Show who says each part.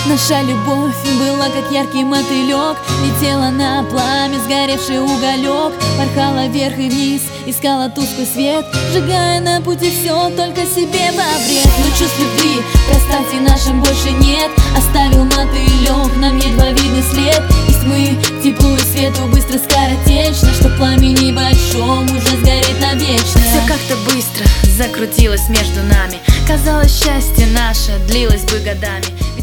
Speaker 1: Наша любовь была как яркий мотылек, летела на пламя сгоревший уголек, порхала вверх и вниз, искала тусклый свет, сжигая на пути все только себе во вред. Но чувств любви в пространстве нашем больше нет, оставил мотылек нам едва видный след. Из тьмы к теплу и свету быстро скоротечно, что пламени большом уже сгореть навечно.
Speaker 2: Все как-то быстро закрутилось между нами, казалось, счастье наше длилось бы годами.